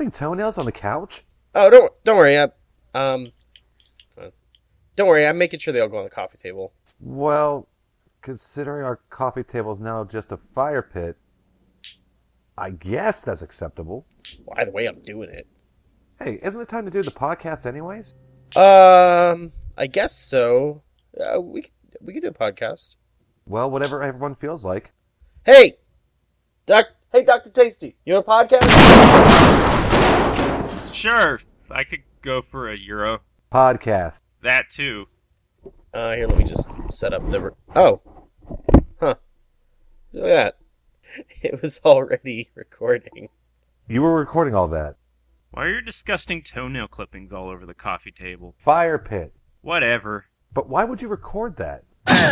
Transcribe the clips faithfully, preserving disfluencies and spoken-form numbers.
clipping toenails on the couch? Oh, don't don't worry. I, um, uh, don't worry. I'm making sure they all go on the coffee table. Well, considering our coffee table is now just a fire pit, I guess that's acceptable. Well, either way, I'm doing it. Hey, isn't it time to do the podcast anyways? Um, I guess so. Uh, we could, we could do a podcast. Well, whatever everyone feels like. Hey, Doc. Hey, Doctor Tasty. You want a podcast? Sure, I could go for a euro. Podcast. That too. Uh, here, let me just set up the... Re- oh. Huh. Look at that. It was already recording. You were recording all that. Why are your disgusting toenail clippings all over the coffee table? Fire pit. Whatever. But why would you record that?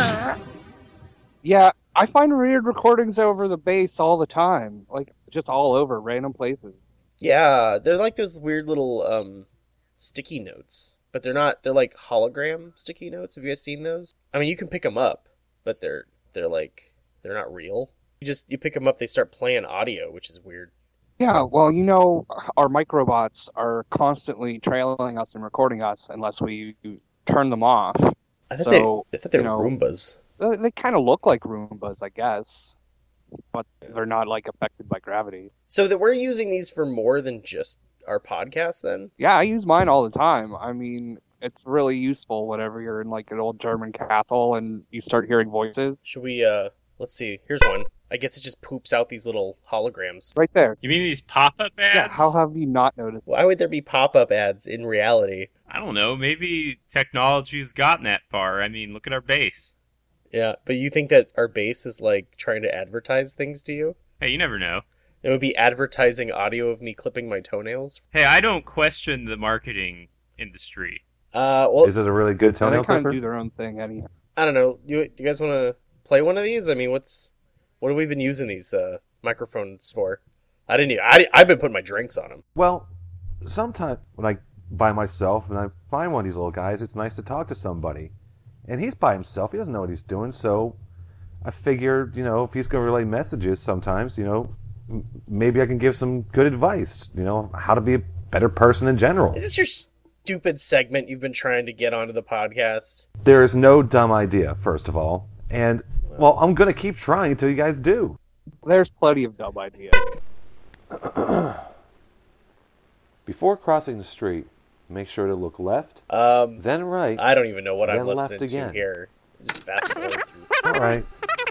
Yeah, I find weird recordings over the base all the time. Like, just all over, random places. Yeah, they're like those weird little um, sticky notes. But they're not, they're like hologram sticky notes. Have you guys seen those? I mean, you can pick them up, but they're, they're like, they're not real. You just, you pick them up, they start playing audio, which is weird. Yeah, well, you know, our microbots are constantly trailing us and recording us unless we turn them off. I thought So, they, I thought they were you know, Roombas. They, they kind of look like Roombas, I guess. But they're not, like, affected by gravity. So that we're using these for more than just our podcast, then? Yeah, I use mine all the time. I mean, it's really useful whenever you're in, like, an old German castle and you start hearing voices. Should we, uh, let's see, here's one. I guess it just poops out these little holograms. Right there. You mean these pop-up ads? Yeah, how have you not noticed? Why would there be pop-up ads in reality? I don't know. Maybe technology's gotten that far. I mean, look at our base. Yeah, but you think that our base is, like, trying to advertise things to you? Hey, you never know. It would be advertising audio of me clipping my toenails? Hey, I don't question the marketing industry. Uh, well, Is it a really good Yeah, toenail they kind clipper? of do their own thing anyhow. I don't know. You, you guys want to play one of these? I mean, what's... What have we been using these uh, microphones for? I didn't even... I, I've been putting my drinks on them. Well, sometimes when I by myself and I find one of these little guys, it's nice to talk to somebody. And he's by himself. He doesn't know what he's doing, so I figured, you know, if he's going to relay messages sometimes, you know, m- maybe I can give some good advice, you know, how to be a better person in general. Is this your stupid segment you've been trying to get onto the podcast? There is no dumb idea, first of all. And, well, I'm going to keep trying until you guys do. There's plenty of dumb ideas. Before crossing the street, make sure to look left, Um, then right. I don't even know what I'm Then left listening to again. here. Just fast forward through. All right.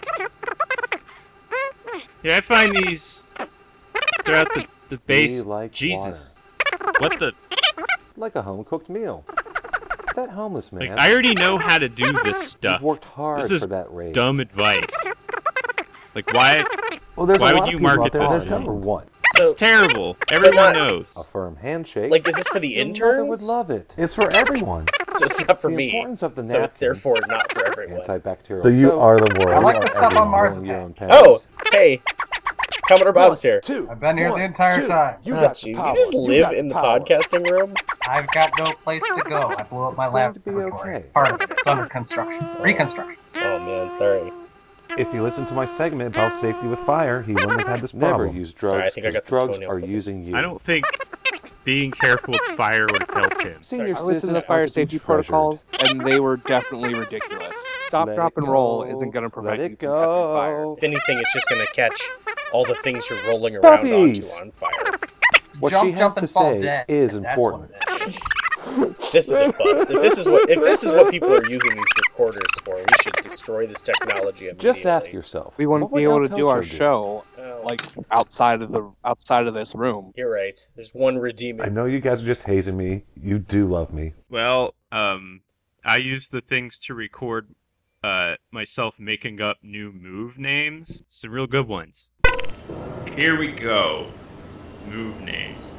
Yeah, I find these throughout the, the base. Be like Jesus. What the... Like a home-cooked meal. That homeless man. Like, I already know how to do this You've stuff. worked hard This is for that raise. dumb advice. Like, why... Well, there's why a would lot you of people market out there this that to don't. me? For one, This So, is terrible. Everyone not- a knows. firm handshake. like, is this for the Your mother would interns? love it. It's for everyone. So it's not for The me. importance of the So it's napkin. therefore not for everyone. Antibacterial. So you are the world. I like You the are stuff on everyone. Marzipan. Your own Oh, parents. hey, Commodore Bob's here. Two. I've been here one, the entire two. time. You Oh, got jeez, the you power. just You live got in the power. podcasting room? I've got no place to go. I blew up my It's going to be laboratory. okay. Part of it. It's under construction. Reconstruction. Oh man, sorry. If you listen to my segment about safety with fire, he wouldn't have had this problem. Never use drugs Sorry, I think I got some drugs toenail are clippings. using you. I don't think being careful with fire would help him. Senior I listened to the citizens fire are to be safety treasured. protocols, and they were definitely ridiculous. Stop, Let drop, it and roll go. isn't going to Let prevent it you from catching fire. go. If anything, it's just gonna catch all the things you're rolling around Puppies. onto on fire. What Jump, she has jump, to and fall say dead. is That's important. what it is. This is a bust. If this is what if this is what people are using these recorders for, we should destroy this technology immediately. Just ask yourself. We what wouldn't would be able El to do our Culture show Oh, like outside of the outside of this room. you're right. There's one I redeeming. know you guys are just hazing me. You do love me. Well, um, I use the things to record uh, myself making up new move names. Some real good ones. Here we go. Move names.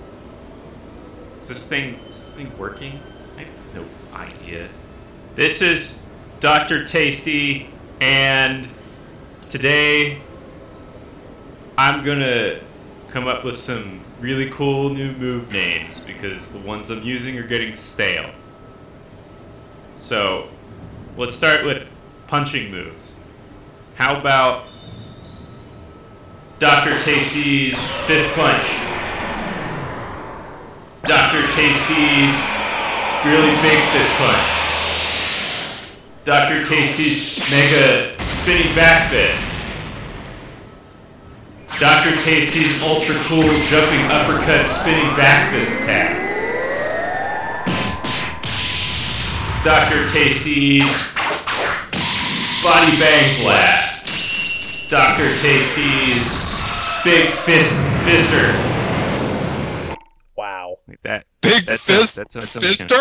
Is this thing, is this thing working? I have no idea. This is Doctor Tasty, and today I'm gonna come up with some really cool new move names because the ones I'm using are getting stale. So, let's start with punching moves. How about Doctor Tasty's fist punch? Doctor Tasty's really big fist punch. Doctor Tasty's mega spinning back fist. Doctor Tasty's ultra cool jumping uppercut spinning back fist attack. Doctor Tasty's body bang blast. Doctor Tasty's big fist fister. Wow. Like that. Big That's fist a- that's a- that's a- fister?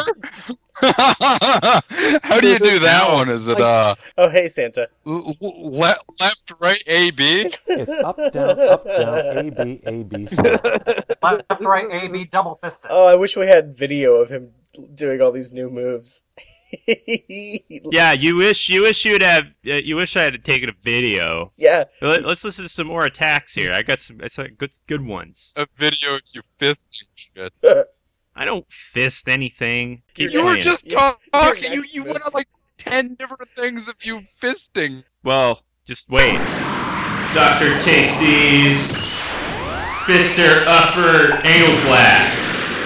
How do you do that one? Is it uh Oh, hey, Santa. l- l- le- left, right, A, B? It's up, down, up, down, A, B, A, B, C. Left, right, A, B, double fisted. Oh, I wish we had video of him doing all these new moves. Yeah, you wish you wish you'd have uh, you wish I had taken a video. Yeah. Let, let's listen to some more attacks here. I got some I saw good good ones. A video of you fisting shit. I don't fist anything. Keep You were playing. just You're- talking. you're You next, you man. went on like ten different things of you fisting. Well, just wait. Doctor Tasty's Fister Upper Anal Blast.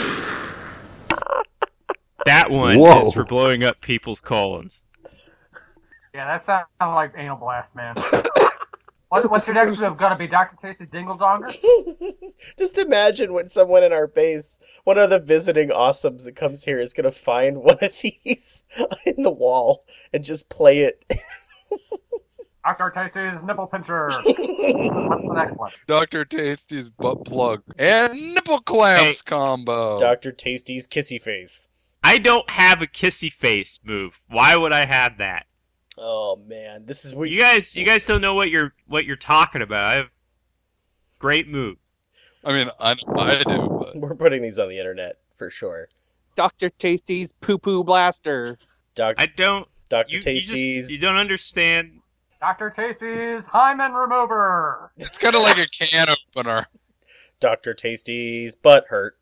That one Whoa. is for blowing up people's colons. Yeah, that sounds like anal blast, man. what, what's your next move gonna be, Doctor Tasty Dingle Donger? Just imagine when someone in our base, one of the visiting awesomes that comes here, is going to find one of these in the wall and just play it. Doctor Tasty's nipple pincher. What's the next one? Doctor Tasty's butt plug and nipple clamps Hey. combo. Doctor Tasty's kissy face. I don't have a kissy face move. Why would I have that? Oh man, this is You weird. guys, you guys don't know what you're what you're talking about. I have great moves. I mean, I, I do, but We're putting these on the internet for sure. Doctor Tasty's poo poo blaster. Doctor I don't. Doctor You, you Tasty's. just you don't understand. Doctor Tasty's hymen remover. it's kind of like a can opener. Doctor Tasty's butt hurt.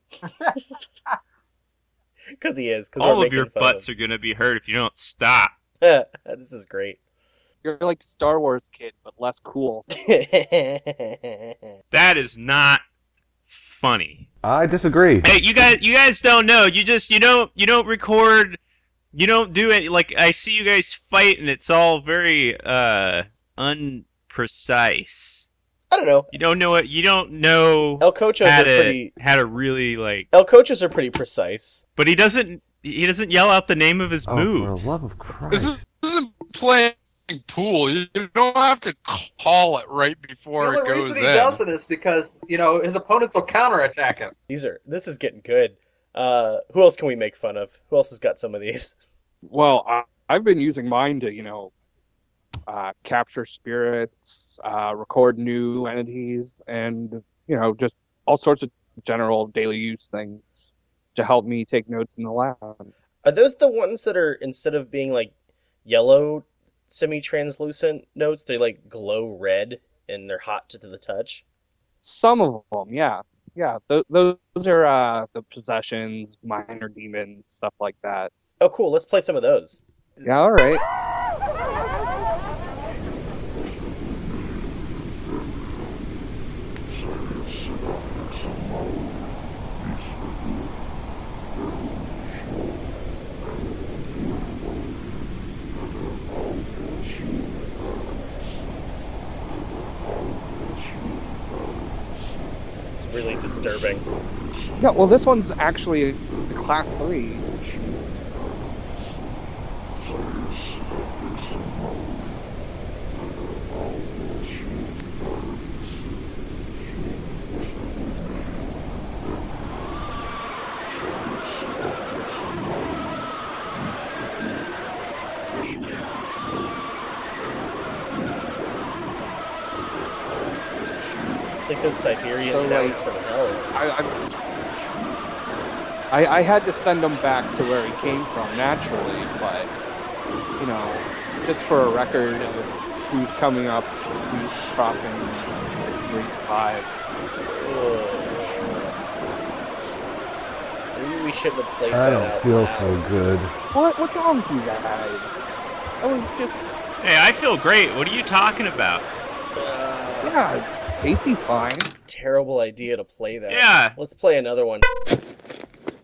Because he is. Cause All we're of your making fun butts are gonna be hurt if you don't stop. him. This is great. You're like Star Wars kid, but less cool. That is not funny. I disagree. Hey, you guys, you guys don't know. You just you don't you don't record. You don't do it like I see you guys fight, and it's all very uh unprecise. I don't know. You don't know it. You don't know El Cochos how are to pretty. how to really like. El Cochos are pretty precise. But he doesn't. He doesn't yell out the name of his Oh, moves. for the love of This Christ. is- this isn't playing pool. You you don't have to call it right The before it only goes reason he in. does it is because, you know, his opponents will counterattack him. These are. This is getting good. Uh, who else can we make fun of? Who else has got some of these? Well, I, I've been using mine to, you know, uh, capture spirits, uh, record new entities, and, you know, just all sorts of general daily use things to help me take notes in the lab. Are those the ones that are, instead of being like yellow semi-translucent notes, they like glow red and they're hot to the touch? Some of them, yeah. Yeah, th- those are uh, the possessions, minor demons, stuff like that. Oh, cool. Let's play some of those. Yeah, all right. It's really disturbing. Yeah, well, this one's actually a class three. It's like those Siberian So, sounds like, from hell. I, I, I, I had to send him back to where he came from naturally, but, you know, just for a record of who's coming up, who's crossing three five. Maybe we shouldn't have played I that don't out feel loud. so good. What? What's wrong with you guys? I was just, Hey, I feel great. What are you talking about? Uh, yeah, Tasty's fine. Terrible idea to play that. Yeah. Let's play another one.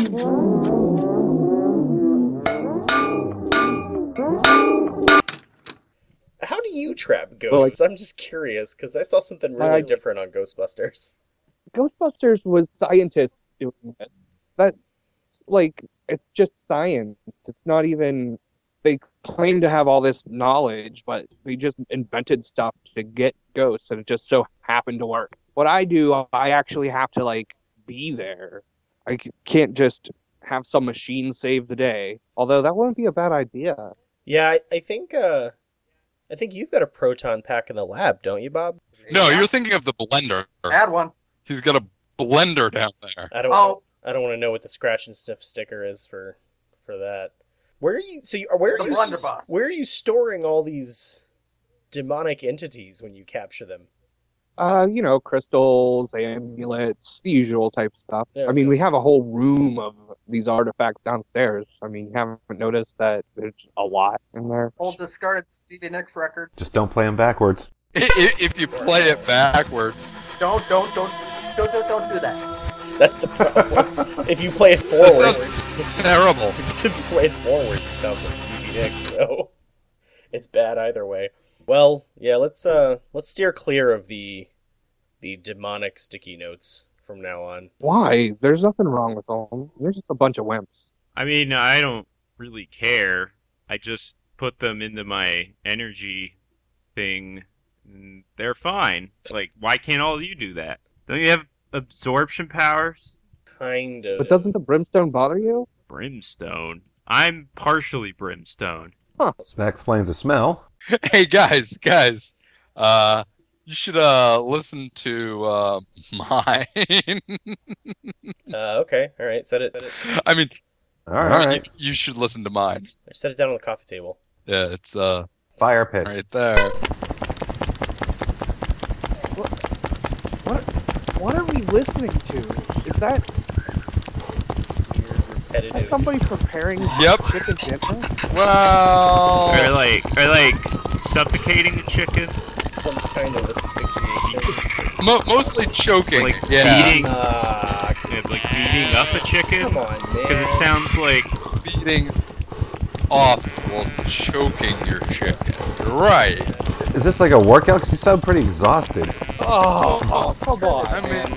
How do you trap ghosts? I'm just curious because I saw something really I- different on Ghostbusters. Ghostbusters was scientists doing this. That's like, it's just science. It's not even. They claim to have all this knowledge, but they just invented stuff to get ghosts, and it just so happened to work. What I do, I actually have to like be there. I c- can't just have some machine save the day. Although that wouldn't be a bad idea. Yeah, I, I think. Uh, I think you've got a proton pack in the lab, don't you, Bob? No, you're thinking of the blender. Add one. He's got a blender down there. I don't. Oh. I don't want to know what the scratch and sniff sticker is for, for that. Where are you? So you, where are The you? s- blunderbuss. Where are you storing all these demonic entities when you capture them? Uh, you know, crystals, amulets, the usual type stuff. Yeah, I mean, okay. we have a whole room of these artifacts downstairs. I mean, you haven't noticed that there's a lot in there. Old discarded Stevie Nicks record. Just don't play them backwards. I- i- If you play it backwards, Don't, don't, don't, don't, don't, don't do that. That's the problem. If you play it that forwards, sounds terrible. if you play it forwards, it sounds like Stevie Nicks. So it's bad either way. Well, yeah, let's uh let's steer clear of the the demonic sticky notes from now on. Why? There's nothing wrong with them. They're just a bunch of wimps. I mean, I don't really care. I just put them into my energy thing. And they're fine. Like, why can't all of you do that? Don't you have absorption powers? Kind of. But doesn't the brimstone bother you? Brimstone. I'm partially brimstone. That explains the smell. Hey guys, guys, uh, you should uh listen to uh mine. Uh, okay, all right. Set it. Set it. I mean, All right. you, you should listen to mine. Set it down on the coffee table. Yeah, it's uh Fire pit. right there. What? What are we listening to? Is that, It's weird, that repetitive. somebody preparing Yep. chicken dinner? Well, Or like, or like suffocating a chicken, Some kind of asphyxiation. mo- mostly choking. like yeah, beating, Ah, yeah, like beating up a chicken. come on, man. Because it sounds like beating off while choking your chicken. Right. Is this like a workout? Because you sound pretty exhausted. Oh, oh, come on. I mean,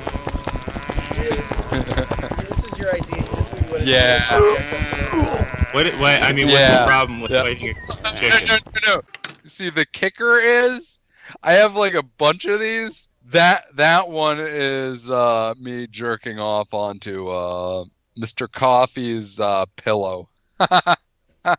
This is your idea. This is what you wanted Yeah. to subject us to this. what? What? I mean, what's Yeah. the problem with Yeah. fighting a no, chicken? no, no, no. See, the kicker is, I have like a bunch of these. That that one is uh, me jerking off onto uh, Mister Coffee's uh, pillow. Man.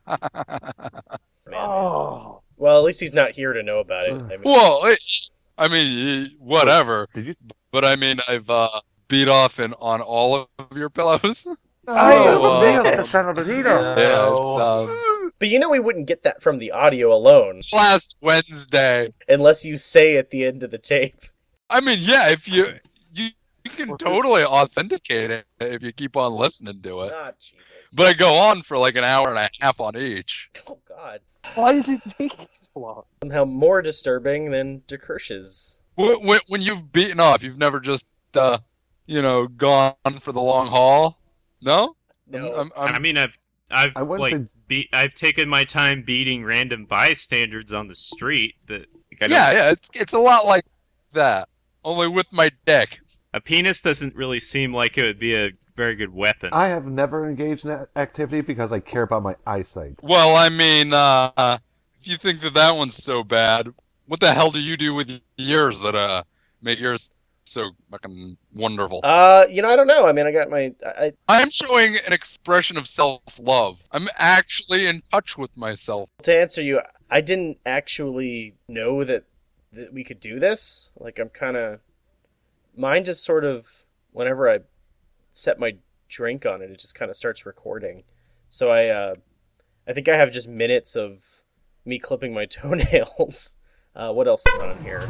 Oh. Well, at least he's not here to know about it. I mean, Well, it, I mean, whatever. Did you? But I mean, I've uh, beat off in, on all of your pillows. Oh, uh, man. Yeah, it's, um, but you know we wouldn't get that from the audio alone last Wednesday. unless you say at the end of the tape. I mean, yeah, if you you, you can totally authenticate it if you keep on listening to it. Ah, Jesus. But I go on for like an hour and a half on each. Oh, God. Why does it take so long? Somehow more disturbing than DeKirsch's. When, when, when you've beaten off, you've never just, uh, you know, gone for the long haul. No, No. I'm, I'm, I mean, I've, I've I wouldn't like, say- beat, I've taken my time beating random bystanders on the street. But like, I don't- yeah, yeah, it's it's a lot like that, only with my dick. a penis doesn't really seem like it would be a very good weapon. I have never engaged in that activity because I care about my eyesight. Well, I mean, uh, if you think that that one's so bad, what the hell do you do with yours that uh make yours so fucking wonderful? Uh, you know, I don't know. I mean, I got my... I, I'm showing an expression of self-love. I'm actually in touch with myself. to answer you, I didn't actually know that, that we could do this. Like, I'm kind of... Mine just sort of... Whenever I set my drink on it, it just kind of starts recording. So I, uh... I think I have just minutes of me clipping my toenails. Uh, what else is on here?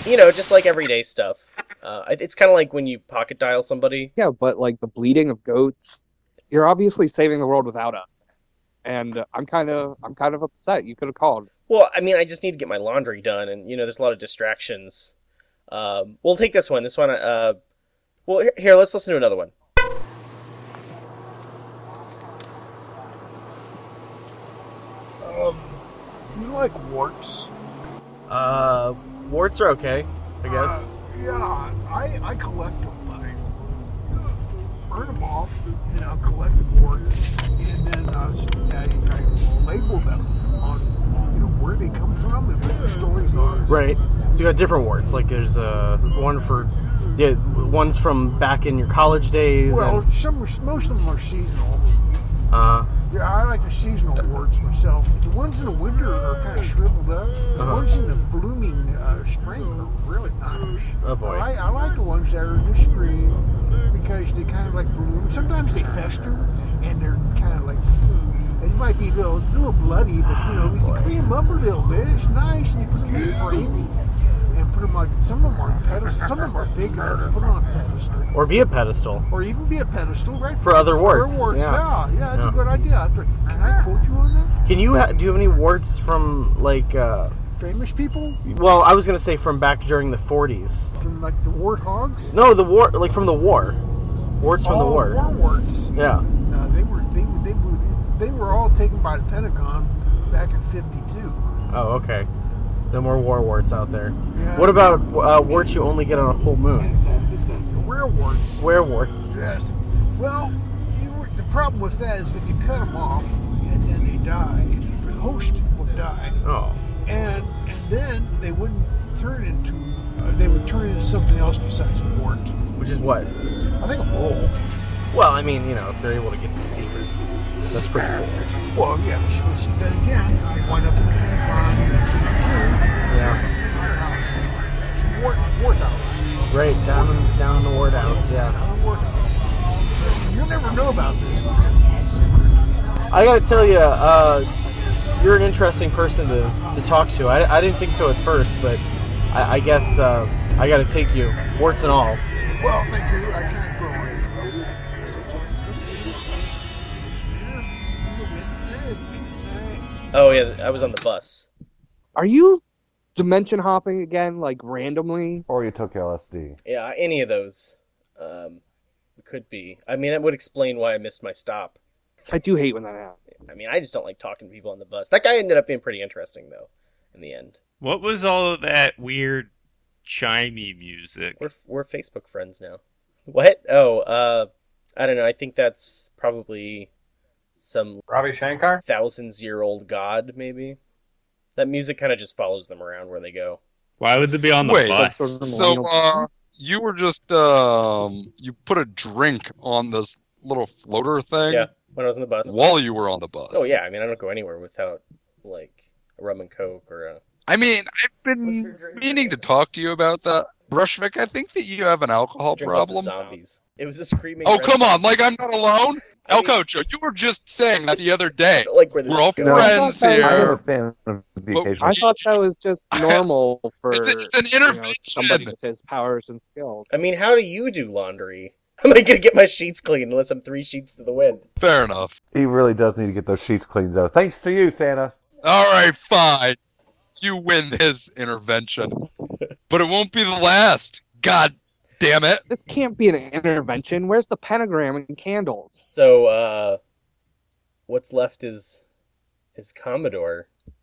you know, just like everyday stuff. Uh, it's kind of like when you pocket dial somebody. Yeah, but like the bleeding of goats, you're obviously saving the world without us. And I'm kind of I'm kind of upset. You could have called. Well, I mean, I just need to get my laundry done, and you know, there's a lot of distractions. Um, we'll take this one. This one. Uh, well, here, here, let's listen to another one. Um, you like warts? Uh, warts are okay, I guess. Uh, yeah, I I collect them. I burn them off, and I'll collect the warts, and then uh, I, I will label them on, you know, where they come from and what their stories are. Right. So you got different warts. Like there's uh, one for, yeah, one's from back in your college days. Well, and, some are, most of them are seasonal. uh, Yeah, I like the seasonal warts myself. The ones in the winter are kind of shriveled up. The Uh-huh. ones in the blooming uh, spring are really nice. Oh, boy. I, I like the ones that are in the spring because they kind of like bloom. Sometimes they fester and they're kind of like, it might be a little, a little bloody, but you know, if you clean them up a little bit, it's nice, and you put them in a frame and put them like, some of them are pedestal, some of them are big enough to put on a pedestal. or be a pedestal. Or even be a pedestal, right? For other warts, For warts, yeah. yeah. Yeah, that's Yeah. a good idea. Can I quote you on that? Can you ha- do you have any warts from like? Uh, Famous people? well, I was gonna say from back during the forties. From like the warthogs? No, the war, like from the war. Warts from oh, the war. war warts. Yeah. No, they were they, they were they were all taken by the Pentagon back in fifty-two. Oh, okay. No more war warts out there. Yeah. What about uh, warts you only get on a full moon? Werewarts. Werewarts. Yes. Well, you were, the problem with that is if you cut them off and then they die, the host would die, Oh. and and then they wouldn't turn into uh, they would turn into something else besides a wart. Which is what? I think a mole. Well, I mean, you know, if they're able to get some secrets, that's pretty cool. Well, yeah, but you see that again. They wind up in the Pentagon in fifty-two. Yeah. Some house. Some wart, wart house. Right, down in, down in the ward house, yeah. Down in wart house. You'll never know about this because it's a secret. I gotta tell you, uh, you're an interesting person to, to talk to. I, I didn't think so at first, but I, I guess uh, I gotta take you, warts and all. Well, thank you. I can't grow on you. Oh yeah, I was on the bus. Are you dimension hopping again, like randomly? Or you took L S D. Yeah, any of those um, could be. I mean, it would explain why I missed my stop. I do hate when that happens. I mean, I just don't like talking to people on the bus. That guy ended up being pretty interesting, though, in the end. What was all of that weird chimey music? We're we're Facebook friends now. What? Oh, uh, I don't know. I think that's probably some Ravi Shankar? thousands year old god, maybe. That music kind of just follows them around where they go. Why would they be on the Wait, bus? sort of So, millennial- uh, you were just, um, you put a drink on this little floater thing Yeah, when I was on the bus. while you were on the bus. Oh yeah, I mean, I don't go anywhere without like a rum and coke or a. I mean, I've been meaning to talk to you about that. Brushvik, I think that you have an alcohol Drink lots of problem. zombies. It was a screaming. Oh, red come on. zombie. Like, I'm not alone. I El mean- Cocho, you were just saying that the other day. I don't like where this We're all is going. No. friends I thought that I'm here. a fan of the But- occasional. I thought that was just normal for It's a- it's an you know, intervention. somebody with his powers and skills. I mean, how do you do laundry? I'm not gonna get my sheets clean unless I'm three sheets to the wind. Fair enough. He really does need to get those sheets cleaned, though. Thanks to you, Santa. All right, fine. You win this intervention. But it won't be the last. God damn it. This can't be an intervention. Where's the pentagram and candles? So, uh, what's left is is Commodore,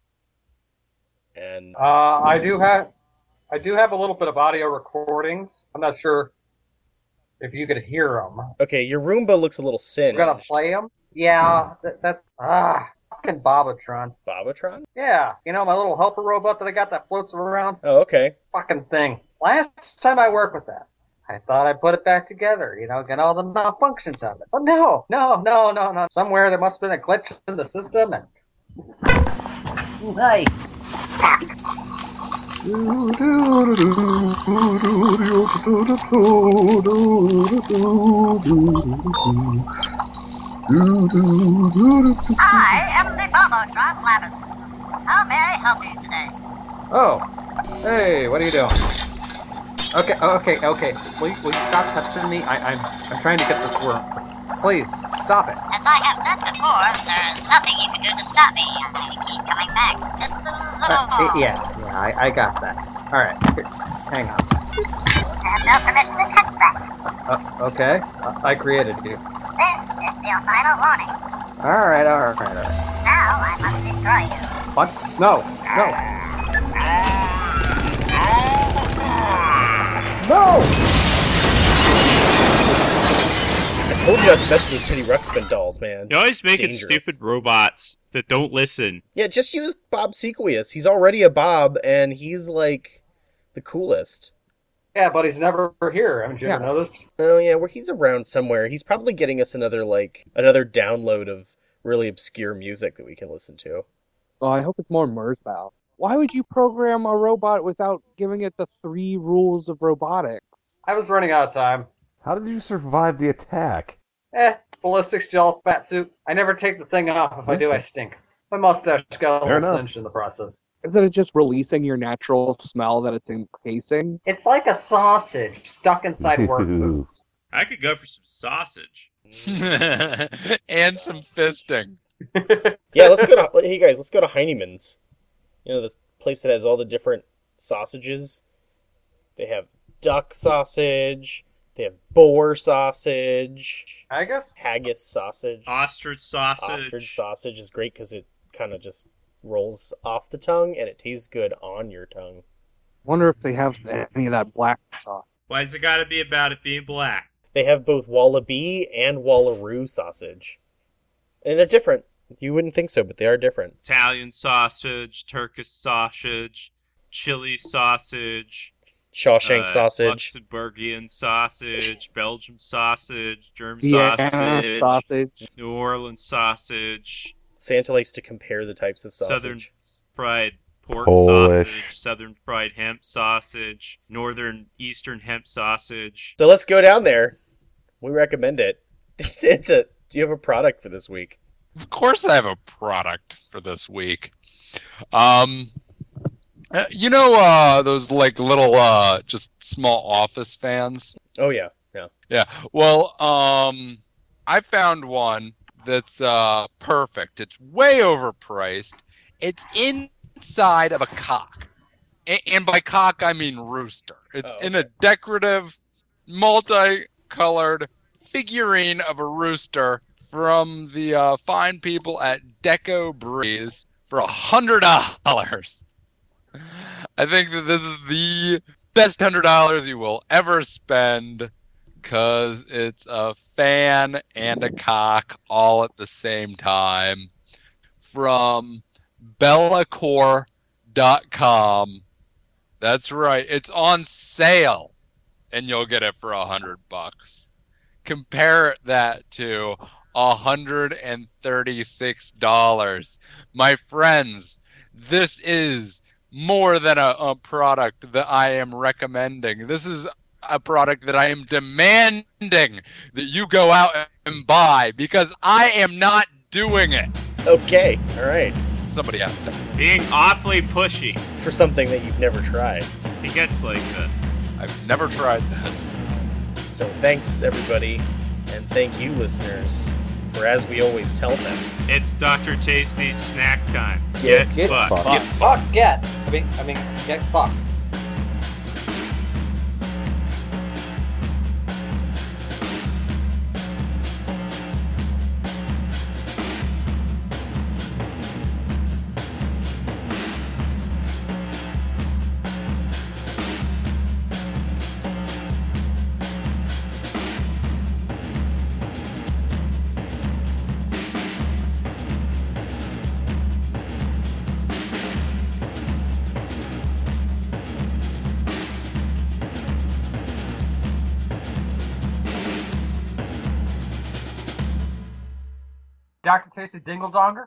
and Uh, I do have, I do have a little bit of audio recordings. I'm not sure if you could hear them. okay, your Roomba looks a little I'm singed. gonna play them. Yeah, that, that's ah, fucking Bobatron. Bobatron? Yeah, you know my little helper robot that I got that floats around. Oh, okay. Fucking thing. Last time I worked with that, I thought I'd put it back together. You know, get all the malfunctions of it. But no, no, no, no, no. Somewhere there must have been a glitch in the system, and hey. I am the Bobotron Lavender. How may I help you today? Oh, hey, what are you doing? Okay, okay, okay. Will you, will you stop touching me? I, I'm I'm trying to get this work. Please, stop it. As I have said before, there's nothing you can do to stop me. I keep coming back. Just a little Uh, more. yeah, yeah, I, I got that. All right, here, hang on. I have no permission to touch that. Uh, okay, uh, I created you. This is your final warning. All right, all right, all right. Now I must destroy you. What? No, no. No! I told you not to mess with those Teddy Ruxpin dolls, man. You're always making Dangerous. stupid robots that don't listen. Yeah, just use Bob Sequoias. He's already a Bob, and he's like the coolest. Yeah, but he's never here. Haven't you Yeah. ever noticed? Oh yeah, where he's around somewhere. He's probably getting us another like another download of really obscure music that we can listen to. Oh, I hope it's more Merzbow. Why would you program a robot without giving it the three rules of robotics? I was running out of time. How did you survive the attack? Eh, ballistics gel, fat suit. I never take the thing off. If I do, I stink. My mustache got a Fair little enough. singed in the process. Isn't it just releasing your natural smell that it's encasing? It's like a sausage stuck inside work boots. I could go for some sausage. And some fisting. Yeah, let's go to hey guys, let's go to Heineman's. You know, this place that has all the different sausages. They have duck sausage. They have boar sausage. I guess. Haggis sausage. Ostrich sausage. Ostrich sausage is great because it kind of just rolls off the tongue and it tastes good on your tongue. Wonder if they have any of that black sauce. Why's it gotta be about it being black? They have both Wallaby and Wallaroo sausage. And they're different. You wouldn't think so, but they are different. Italian sausage, Turkish sausage, chili sausage, Shawshank uh, sausage. Luxembourgian sausage, Belgium sausage, German Vienna sausage, sausage. New Orleans sausage, Santa likes to compare the types of sausage. Southern fried pork Polish. sausage, Southern fried hemp sausage, Northern Eastern hemp sausage. So let's go down there. We recommend it. Santa, do you have a product for this week? Of course I have a product for this week. Um, uh, you know uh, those like little uh, just small office fans? Oh yeah, yeah. Yeah. Well, um, I found one that's uh, perfect. It's way overpriced. It's inside of a cock. A- and by cock, I mean rooster. It's Oh, in a decorative, multicolored figurine of a rooster from the uh, fine people at Deco Breeze for a hundred dollars. I think that this is the best hundred dollars you will ever spend, because it's a fan and a cock all at the same time, from Bellacore dot com. That's right, it's on sale, and you'll get it for a hundred bucks. Compare that to a hundred and thirty-six dollars. My friends, this is more than a, a product that I am recommending. This is a product that I am demanding that you go out and buy, because I am not doing it. Okay, all right. Somebody has to. Being awfully pushy. For something that you've never tried. He gets like this. I've never tried this. So thanks everybody, and thank you listeners, for as we always tell them, It's Doctor Tasty's snack time. Get Get, get fucked. fucked. Get fucked, get. I mean, I mean, get fucked. Doctor Tasty Dingle Donger?